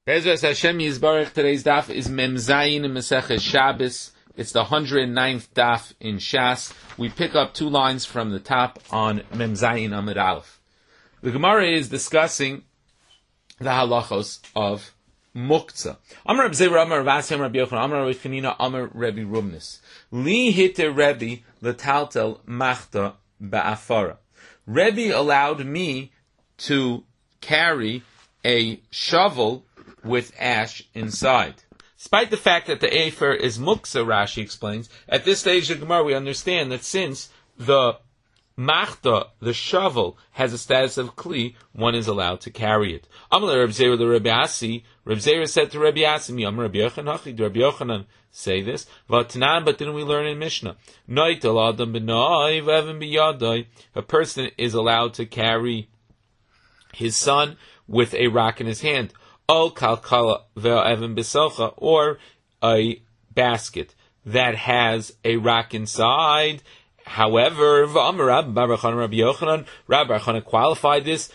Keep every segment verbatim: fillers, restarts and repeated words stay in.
Bezras Hashem Yisbarach. Today's daf is Mem Zayin in Maseches Shabbos. It's the one hundred ninth daf in Shas. We pick up two lines from the top on Mem Zayin Amud Aleph. The Gemara is discussing the halachos of muktzah. Amar Reb Zera, Amar Rav Asi, Amar Rabbi Yochanan, Amar Rav Chanina, Amar Rebbe Rumnis. Li hitter Rebbe letaltel machta ba'afara. Rebbe allowed me to carry a shovel with ash inside. Despite the fact that the afer is muktzah, Rashi explains, at this stage of the Gemara we understand that since the machta, the shovel, has a status of kli, one is allowed to carry it. Amar Reb Zera the Rebbe Asi, Reb Zera said to Rebbe Asi, Mi Amar Rabbi Yochanan, Hachi, do Rabbi Yochanan say this? V'atanan, but didn't we learn in Mishnah? Noitel adam b'noi v'evan b'yadai. A person is allowed to carry his son with a rock in his hand. O kalkala ve'evan b'socha, or a basket that has a rock inside. However, Rabbi Yochanan, Rabbi Yochanan qualified this.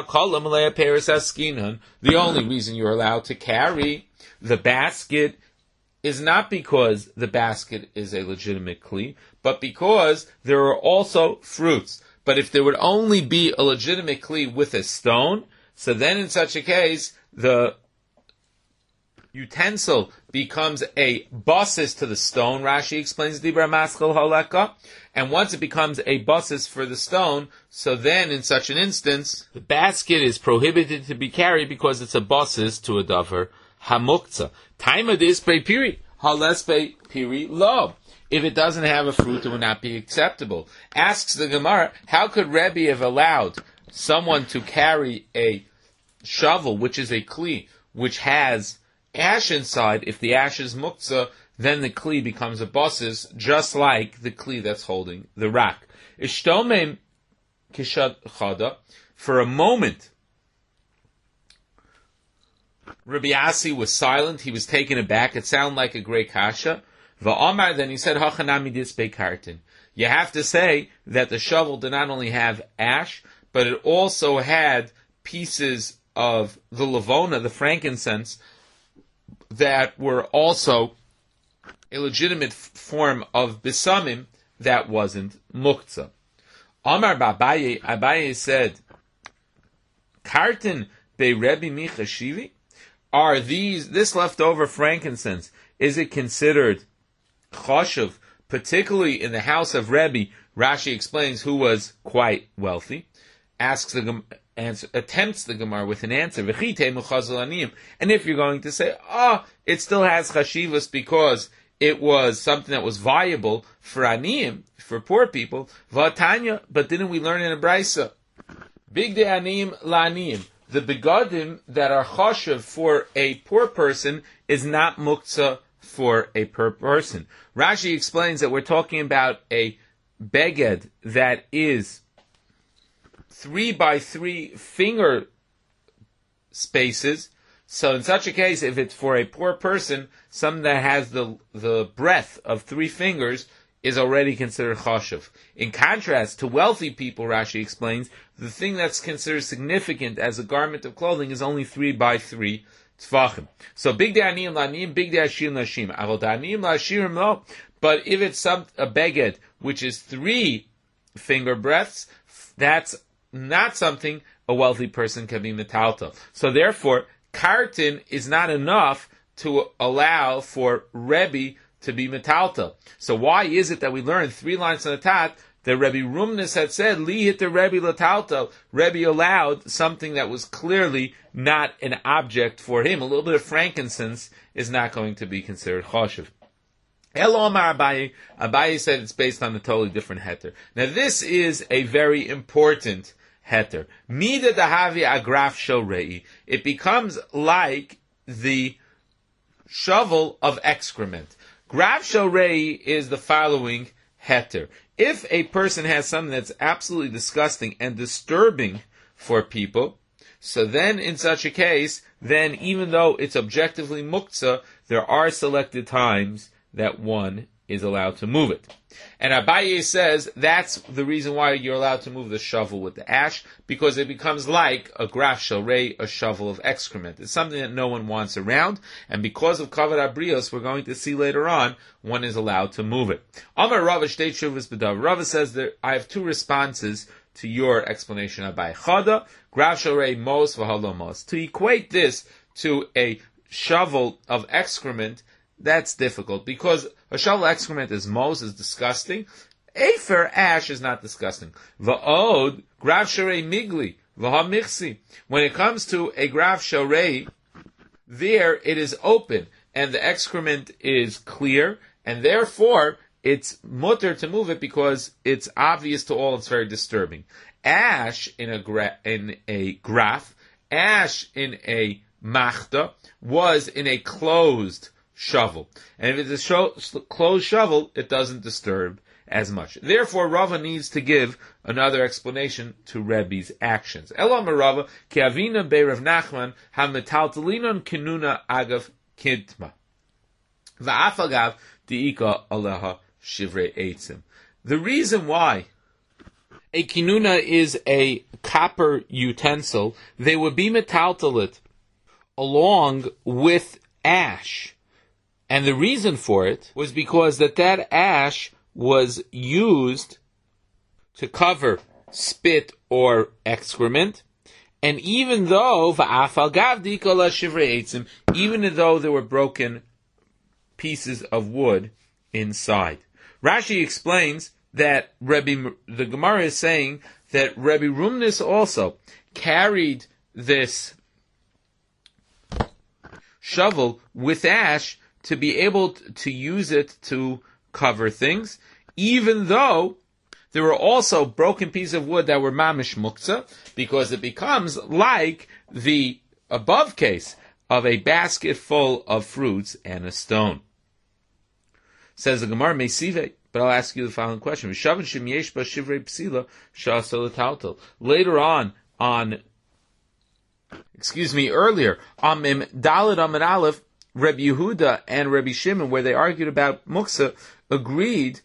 The only reason you're allowed to carry the basket is not because the basket is a legitimate kli, but because there are also fruits. But if there would only be a legitimate kli with a stone, so then in such a case, the utensil becomes a basis to the stone. Rashi explains Dibra Maschel Holeka. And once it becomes a basis for the stone, so then in such an instance, the basket is prohibited to be carried because it's a basis to a davar hamuktzah. Time of this by piri, halespe piri lo. If it doesn't have a fruit, it would not be acceptable. Asks the Gemara, how could Rebbe have allowed someone to carry a shovel, which is a kli, which has ash inside? If the ash is muktzah, then the kli becomes a basis, just like the kli that's holding the rock. Ishtomem kishad chada. For a moment, Rabbi Asi was silent. He was taken aback. It sounded like a great kasha. Va'amar, then he said, Hachanami disbei kartin. You have to say that the shovel did not only have ash, but it also had pieces of the lavona, the frankincense, that were also a legitimate form of bisamim that wasn't muktzah. Amar Abaye, Abaye said, Kartin be Rebbe Micha Shivi? Are these, this leftover frankincense, is it considered choshev, particularly in the house of Rebbe? Rashi explains, who was quite wealthy. Asks the answer, attempts the Gemara with an answer. And if you're going to say, ah, oh, it still has chashivas because it was something that was viable for aniyim, for poor people, v'atanya, but didn't we learn in a brisa? Big de aniyim la'aniyim. The begadim that are choshev for a poor person is not muktzah for a poor person. Rashi explains that we're talking about a beged that is three by three finger spaces. So in such a case, if it's for a poor person, something that has the the breadth of three fingers is already considered choshev. In contrast to wealthy people, Rashi explains, the thing that's considered significant as a garment of clothing is only three by three tefachim. So big de aniyim la'aniyim, big de ashir nashim. Avol aniyim la'ashirim lo. But if it's some a beged which is three finger breadths, that's not something a wealthy person can be metaltal. So therefore, kartin is not enough to allow for Rebbe to be metaltal. So why is it that we learn three lines on the top that Rebbe Rumnis had said, Li hit the Rebbe lataltal? Rebbe allowed something that was clearly not an object for him. A little bit of frankincense is not going to be considered choshev. Elo Amar Abaye. Abaye said it's based on a totally different heter. Now this is a very important heter. Mida dahavi agraf shorei. It becomes like the shovel of excrement. Graf shorei is the following heter. If a person has something that's absolutely disgusting and disturbing for people, so then in such a case, then even though it's objectively muktzah, there are selected times that one is allowed to move it. And Abaye says that's the reason why you're allowed to move the shovel with the ash, because it becomes like a graf shalrei, a shovel of excrement. It's something that no one wants around, and because of kavod habrios, we're going to see later on, one is allowed to move it. Amar Rava shtei tshuvas b'davar. Rava says that I have two responses to your explanation, Abaye. Chada, graf shalrei mos v'halo mos. To equate this to a shovel of excrement, that's difficult, because a shovel of excrement is mos, is disgusting. Afer, ash, is not disgusting. Va'od, graf sharei migli, v'ha-michsi. When it comes to a graf sharei, there it is open, and the excrement is clear, and therefore it's mutter to move it because it's obvious to all, it's very disturbing. Ash in a, gra- in a graf, ash in a machta, was in a closed shovel. And if it's a sho- closed shovel, it doesn't disturb as much. Therefore, Rava needs to give another explanation to Rebbe's actions. Elam Rava, ki avina be Rav Nachman, ha-metaltalinon kinuna agav kidma. Va'afagav di'ika aleha shivrei eitzim. The reason why a kinuna is a copper utensil, they would be metaltalit along with ash. And the reason for it was because that that ash was used to cover spit or excrement, and even though even though there were broken pieces of wood inside. Rashi explains that Rebbe, the Gemara is saying that Rebbe Rumnis also carried this shovel with ash to be able to use it to cover things, even though there were also broken pieces of wood that were mamish muktzah, because it becomes like the above case of a basket full of fruits and a stone. Says the Gemara, Meisive, but I'll ask you the following question. Later on, on, excuse me, earlier, on Daled Amid Aleph, Rebbe Yehuda and Rebbe Shimon, where they argued about muksa, agreed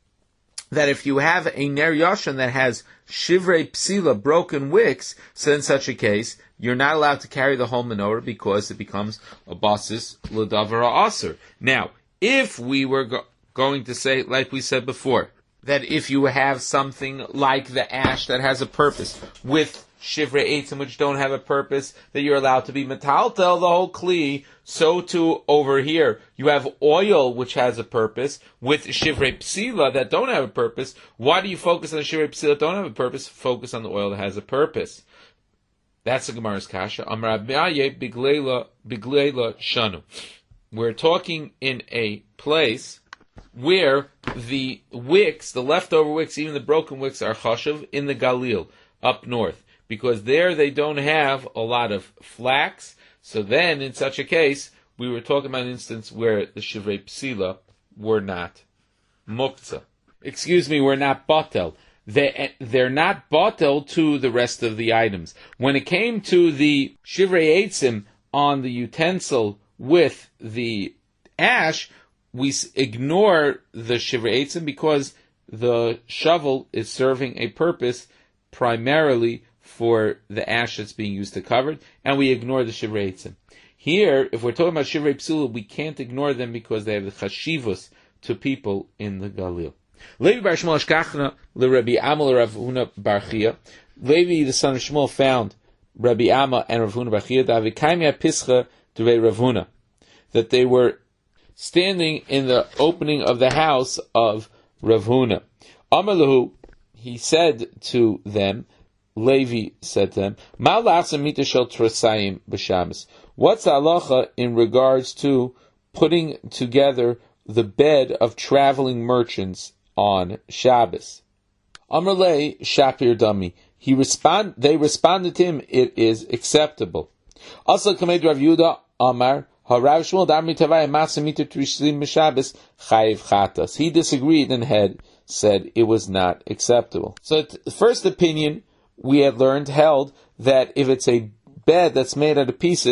that if you have a ner yashan that has shivrei psila, broken wicks, so in such a case, you're not allowed to carry the whole menorah because it becomes a basis l'davar ha'aser. Now, if we were go- going to say, like we said before, that if you have something like the ash that has a purpose with shivrei eitzim which don't have a purpose, that you're allowed to be metaltel the whole kli, so too over here you have oil which has a purpose with shivrei psila that don't have a purpose. Why do you focus on the shivrei psila that don't have a purpose? Focus on the oil that has a purpose. That's the Gemara's kasha. Amar Abaye bigleila bigleila shanu. We're talking in a place where the wicks, the leftover wicks, even the broken wicks, are chashuv in the Galil up north, because there they don't have a lot of flax. So then, in such a case, we were talking about an instance where the shivrei psila were not muktzah. Excuse me, were not batel. They, they're not batel to the rest of the items. When it came to the shivrei eitzim on the utensil with the ash, we ignore the shivrei eitzim because the shovel is serving a purpose primarily for the ash that's being used to cover it, and we ignore the shivrei eitzim. Here, if we're talking about shivrei psula, we can't ignore them because they have the chashivus to people in the Galil. Levi bar Shmuel Ashkachna leRabbi Amma Rav Huna bar Chia. Levi, the son of Shmuel, found Rabbi Amma and Rav Huna bar Chia davikaimia pischa devei Rav Huna, that they were standing in the opening of the house of Rav Huna. Amar lahu, he said to them, Levi said to them, Ma la'asa mita shel trasayim b'shabbos. What's the halacha in regards to putting together the bed of traveling merchants on Shabbos? Amar le shapir dami. He respond. They responded to him, it is acceptable. Also, Kamed Rav Yehuda Amar Harav Shmuel Darmi Tavai Masa Mita Trishlim B'Shabbos Chayiv Chatas. He disagreed and had said it was not acceptable. So, the first opinion we had learned held that if it's a bed that's made out of pieces,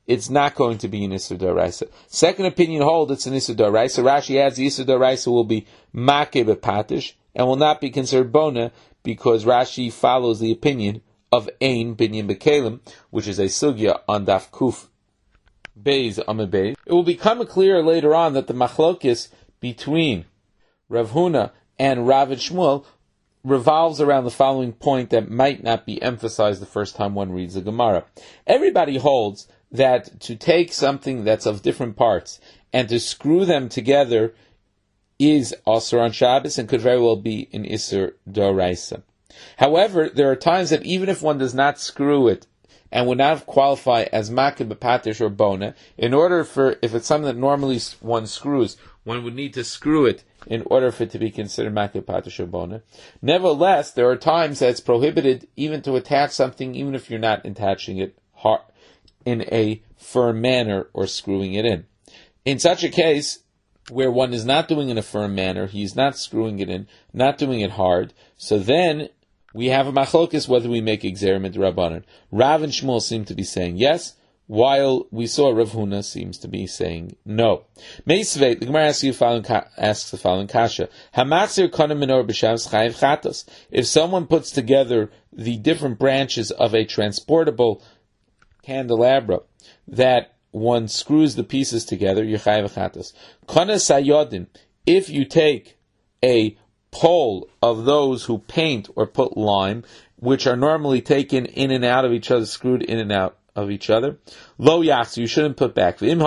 it's not going to be an Isser D'Oraisa. Second opinion hold it's an Isser D'Oraisa. Rashi adds the Isser D'Oraisa will be Makeh B'Patish and will not be considered Bona because Rashi follows the opinion of Ein Binyan B'Kelim, which is a sugya on Daf Kuf Beis Amud Beis. It will become clear later on that the machlokis between Rav Huna and Rav and Shmuel revolves around the following point that might not be emphasized the first time one reads the Gemara. Everybody holds that to take something that's of different parts and to screw them together is Asur on Shabbos and could very well be an Isser D'Oraisa. However, there are times that even if one does not screw it and would not qualify as Makeh B'Patish or Bona, in order for, if it's something that normally one screws, one would need to screw it in order for it to be considered Makeh B'Patish or Bona. Nevertheless, there are times that it's prohibited even to attach something, even if you're not attaching it hard, in a firm manner or screwing it in. In such a case, where one is not doing it in a firm manner, he's not screwing it in, not doing it hard, so then we have a machlokes whether we make Gzerim D'Rabbanan. Rav and Shmuel seem to be saying yes, while we saw Rav Huna seems to be saying no. Meisvei, the Gemara asks, you following, asks the following kasha. Hamatzir konem menor b'shavs chayiv chatos. If someone puts together the different branches of a transportable candelabra that one screws the pieces together, you're chayiv chatos. Kona sayodin, if you take a pole of those who paint or put lime, which are normally taken in and out of each other, screwed in and out of each other, lo yachzu, you shouldn't put back. But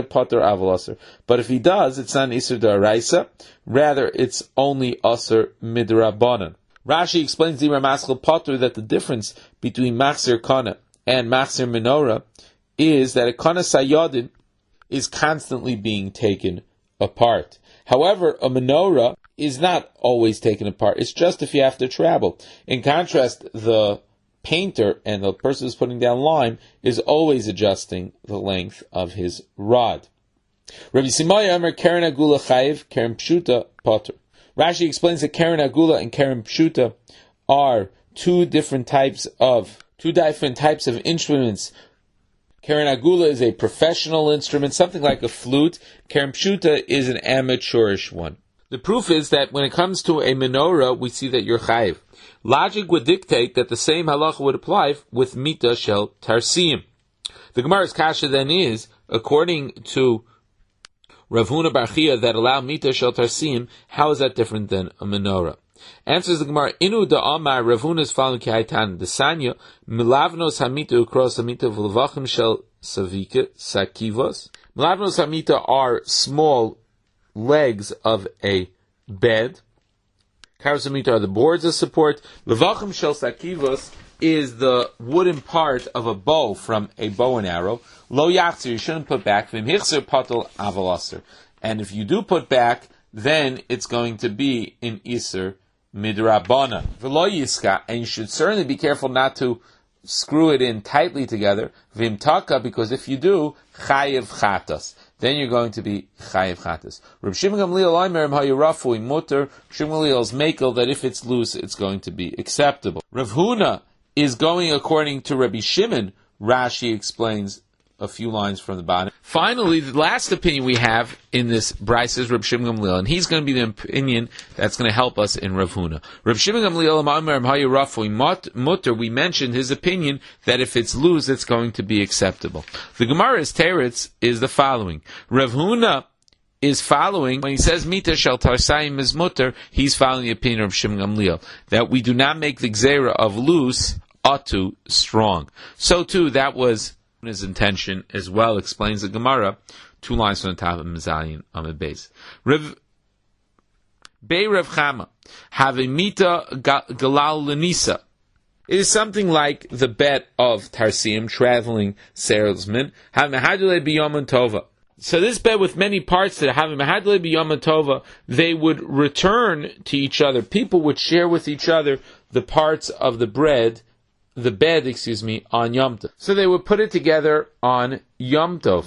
if he does, it's not an Isser D'Oraisa, rather it's only Asur Midrabanan. Rashi explains the Ramaschal Potter that the difference between Machzir Kana and Machzir Menorah is that a Kana Sayodin is constantly being taken apart. However, a menorah is not always taken apart. It's just if you have to travel. In contrast, the painter and the person who's putting down lime is always adjusting the length of his rod. Rabbi Simaya Amar Keren Agula Chayiv, Keren Pshuta Potter. Rashi explains that Keren Agula and Keren Pshuta are two different types of two different types of instruments. Keren Agula is a professional instrument, something like a flute. Keren Pshuta is an amateurish one. The proof is that when it comes to a menorah, we see that you're chayiv. Logic would dictate that the same halacha would apply with mita shel tarsim. The Gemara's kasha then is, according to Rav Huna bar Chia, that allow mita shel tarsim, how is that different than a menorah? Answers the Gemara, Inu da Amar, Rav Huna is following Kihaitan, the Sanya, Milavnos hamita ukros hamita v'levachim shel savika, sakivos. Milavnos hamita are small legs of a bed. Karos hamita are the boards of support. Levachim shel sakivos is the wooden part of a bow from a bow and arrow. Lo yachzer, you shouldn't put back. V'im hichzer patel avalaser. And if you do put back, then it's going to be in Isser Midrabana. V'lo yiska, and you should certainly be careful not to screw it in tightly together. V'im taka, because if you do, chayiv chatas. Then you're going to be chayiv chatas. Reb Shimon Gamliel Omer hayirafu muter. Shimon Gamliel's makel that if it's loose, it's going to be acceptable. Rav Huna is going according to Rabbi Shimon. Rashi explains a few lines from the bottom. Finally, the last opinion we have in this Bryce is Reb Shimon Gamliel, and he's going to be the opinion that's going to help us in Rav Huna. Reb Shimon Gamliel mutter, we mentioned his opinion that if it's loose, it's going to be acceptable. The Gemara's teretz is the following. Rav Huna is following, when he says mita shel tarsayim is mutter, he's following the opinion of Shimon Gamliel, that we do not make the gzera of loose atu strong. So too, that was his intention as well, explains the Gemara, two lines from the top of Mizalian on the base. Rev Bei Rav Chama, have a mita galal lenisa. It is something like the bet of Tarsim, traveling salesman. Have mehadule biyom tova. So this bet with many parts that have mehadule biyom tova, they would return to each other. People would share with each other the parts of the bread, the bed, excuse me, on Yom Tov. So they would put it together on Yom Tov.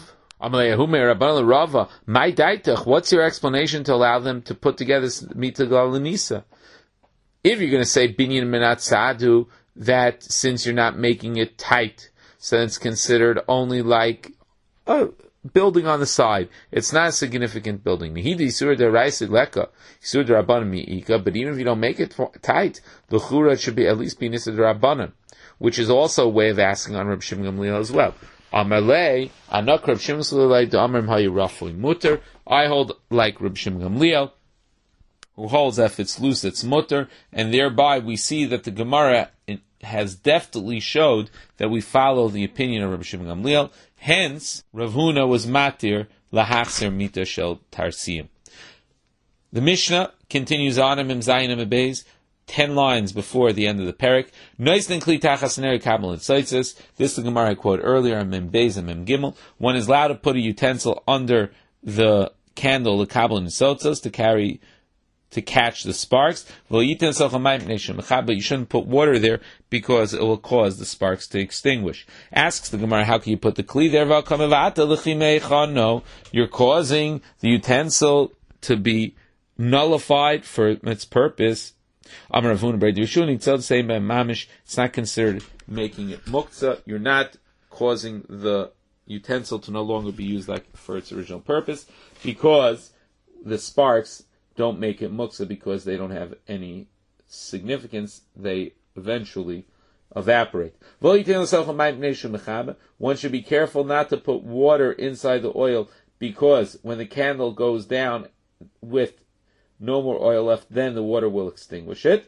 What's your explanation to allow them to put together mita galanisa? If you're going to say binyan menat sadu, that since you're not making it tight, so it's considered only like a building on the side. It's not a significant building. But even if you don't make it tight, the chura should be at least be nisad rabbanan, which is also a way of asking on Reb Shimon Gamliel as well. Amalei, anak Reb Shimon Gamliel, da'amrim hayu rafui mutter. I hold like Reb Shimon Gamliel, who holds that if it's loose, it's mutter, and thereby we see that the Gemara has definitely showed that we follow the opinion of Reb Shimon Gamliel. Hence, Rav Huna was matir lahachser mita shel tarsiyim. The Mishnah continues on in Mem Zayin and Beis, ten lines before the end of the parak. Noisnin kli tachas neri kabel and tzaitzes. This is the Gemara I quoted earlier in Mem Beis and Mem Gimel. One is allowed to put a utensil under the candle, the kabel and tzaitzes, to carry, to catch the sparks. But you shouldn't put water there because it will cause the sparks to extinguish. Asks the Gemara, how can you put the kli there? No, you're causing the utensil to be nullified for its purpose. It's not considered making it muktzah. You're not causing the utensil to no longer be used like for its original purpose, because the sparks don't make it muktzah because they don't have any significance. They eventually evaporate. One should be careful not to put water inside the oil, because when the candle goes down with no more oil left, then the water will extinguish it.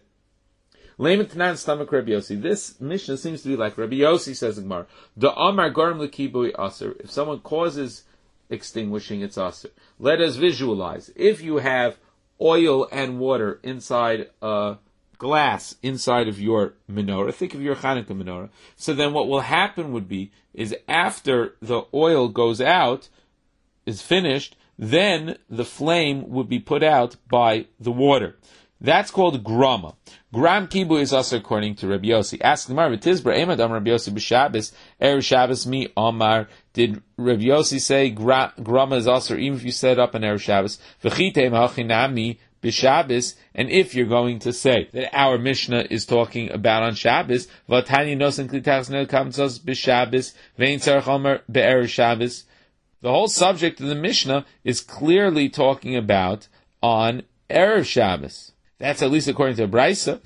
This Mishnah seems to be like Rabbi Yossi, says the Gemara. The Amar Garm Lekibui Aser. If someone causes extinguishing, it's Aser. Let us visualize. If you have oil and water inside a glass inside of your menorah, think of your Hanukkah menorah. So then what will happen would be, is after the oil goes out, is finished, then the flame would be put out by the water. That's called grama. Gram kibu is also according to Rabbi Yossi. Ask the Gemara, V'tizbra emad am Rabbi Yossi b'Shabbos, erev Shabbos mi Omar. Did Rabbi Yossi say gra, grama is also, even if you set up an erev Shabbos? V'chitei ma'achinami b'Shabbos. And if you're going to say that our Mishnah is talking about on Shabbos, v'tani nosen klitachs no kamtzos b'Shabbos, v'ein tzarech Omer be'erev Shabbos. The whole subject of the Mishnah is clearly talking about on erev Shabbos. That's at least according to the Braisa.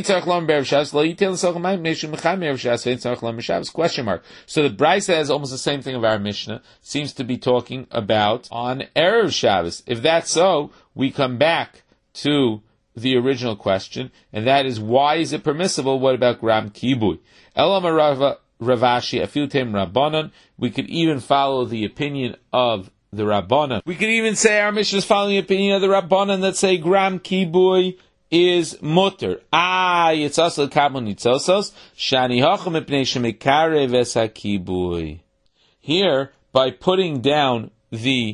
Question mark. So the Braisa has almost the same thing of our Mishnah. Seems to be talking about on erev Shabbos. If that's so, we come back to the original question, and that is, why is it permissible? What about gram kibui? Elamarava Ravashi Afiltem Rabbanan. We could even follow the opinion of the Rabbanan. We could even say our Mishnah is following the opinion of the Rabbanan that say gram kibui is mutter. Ah, it's also kabel nitzosos. Shani hachem ipnei shemikare vesa kibui. Here, by putting down the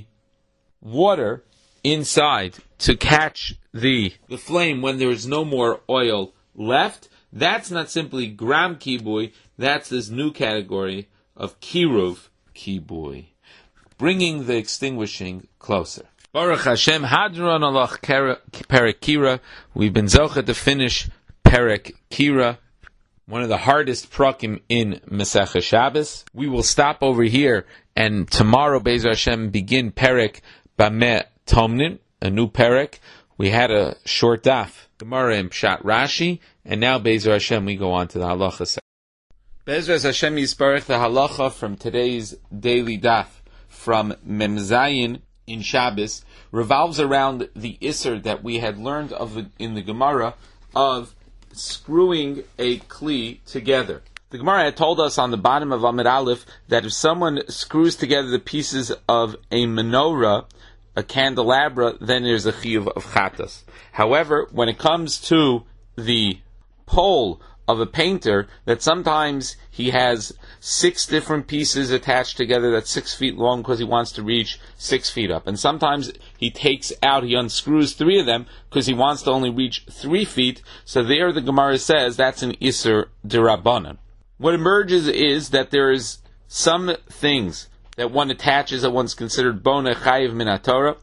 water inside to catch the the flame when there is no more oil left, that's not simply gram kibui. That's this new category of kiruv kibui, bringing the extinguishing closer. Baruch Hashem, Hadron Alach Perek Kira. We've been zocha to finish Perek Kira, one of the hardest prakim in Masechah Shabbos. We will stop over here, and tomorrow, Be'ezer Hashem, begin Perek Bameh Tomnin, a new Perek. We had a short daf, Gemara and Pshat Rashi, and now Be'ezer Hashem, we go on to the halacha section. Be'ezer Hashem Yisparech, the halacha from today's daily daf, from Mem Zayin in Shabbos, revolves around the Isser that we had learned of the, in the Gemara of screwing a Kli together. The Gemara had told us on the bottom of Amid Aleph that if someone screws together the pieces of a menorah, a candelabra, then there's a chiyuv of chatas. However, when it comes to the pole of a painter, that sometimes he has six different pieces attached together that's six feet long because he wants to reach six feet up. And sometimes he takes out, he unscrews three of them because he wants to only reach three feet. So there the Gemara says that's an Isser D'Rabbanan. What emerges is that there is some things that one attaches that one's considered Bona Chayiv Min HaTorah,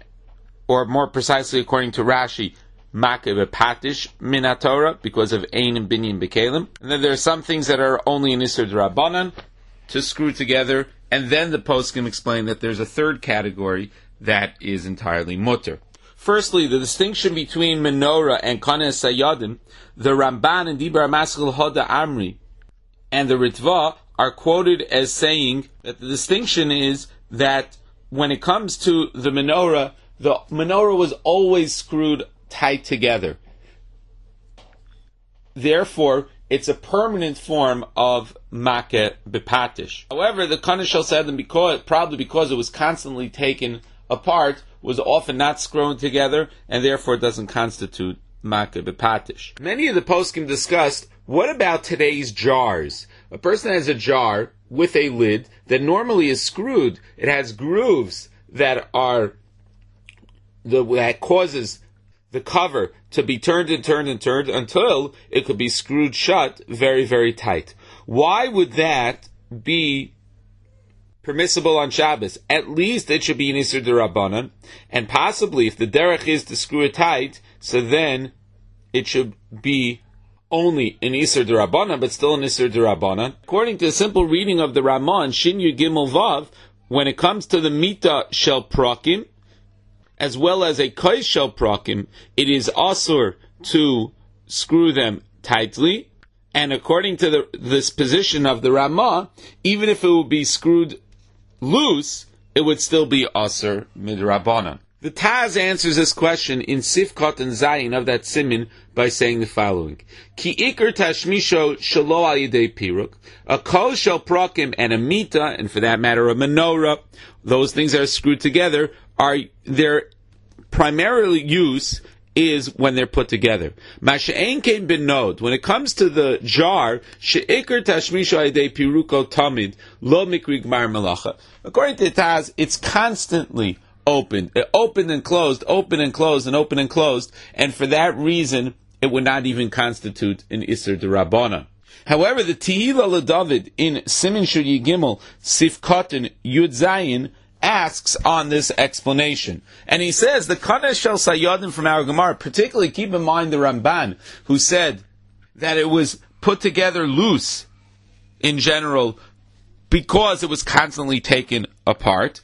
or more precisely according to Rashi, Makeh Patish Min HaTorah, because of Ein and Binyan Bekalim. And then there are some things that are only an Isser D'Rabbanan to screw together, and then the poskim explain that there's a third category that is entirely mutter. Firstly, the distinction between menorah and kanes sayadim, the Ramban and Dibur HaMaskil Hoda Amri, and the Ritva are quoted as saying that the distinction is that when it comes to the menorah, the menorah was always screwed tight together. Therefore, it's a permanent form of makeh bepatish. However, the kanes shel sayadim, because probably because it was constantly taken apart, was often not screwed together, and therefore it doesn't constitute makeh bepatish. Many of the poskim discussed, what about today's jars? A person has a jar with a lid that normally is screwed. It has grooves that are the that causes the cover to be turned and turned and turned until it could be screwed shut very, very tight. Why would that be permissible on Shabbos? At least it should be an Isur D'Rabbanan, and possibly if the derech is to screw it tight, so then it should be only an Isur D'Rabbanan, but still an Isur D'Rabbanan. According to a simple reading of the Ramah, Shin Yud Gimel Vav, when it comes to the Mita Shel Prakim, as well as a Kais Shel Prakim, it is asur to screw them tightly, and according to the, this position of the Ramah, even if it would be screwed loose, it would still be asur midrabanan. The Taz answers this question in Sifkot and Zayin of that simin by saying the following: Ki ikar tashmisho shelo al yidei piruk, a kol shel prakim and a mita, and for that matter a menorah, those things that are screwed together, are their primarily use is when they're put together. Masha'en kein benod, when it comes to the jar, she'ikar tashmisho al yidei piruko tamid lo mikri gmar malacha. According to the Taz, it's constantly opened, it opened and closed, open and closed, and open and closed, and for that reason, it would not even constitute an Isur D'Rabbanan. However, the Tehillah LeDavid in Simin Shur Yigimel Sifkotin Yud Zayin asks on this explanation, and he says the kanes shel sayadim from our Gemara, particularly keep in mind the Ramban, who said that it was put together loose in general because it was constantly taken apart.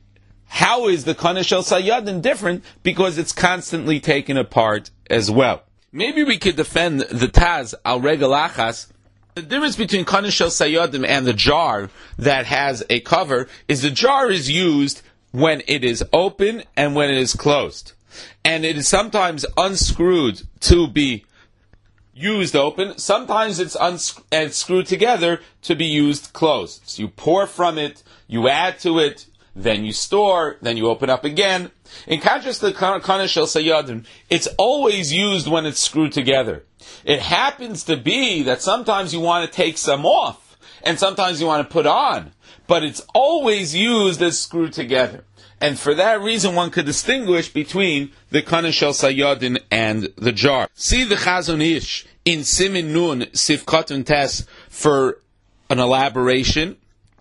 How is the kanes shel sayadim different? Because it's constantly taken apart as well. Maybe we could defend the Taz al regel achas. The difference between kanes shel sayadim and the jar that has a cover is the jar is used when it is open and when it is closed. And it is sometimes unscrewed to be used open. Sometimes it's uns- and screwed together to be used closed. So you pour from it, you add to it, then you store, then you open up again. In contrast to the kanes shel sayadim, it's always used when it's screwed together. It happens to be that sometimes you want to take some off, and sometimes you want to put on, but it's always used as screwed together. And for that reason, one could distinguish between the kanes shel sayadim and the jar. See the Chazon Ish in Simin Nun Sifkot Tes for an elaboration,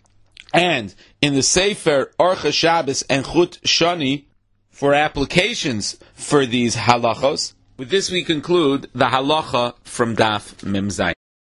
and in the Sefer Orcha Shabbos and Chut Shani for applications for these halachos. With this we conclude the halacha from Daf Mem Zayin.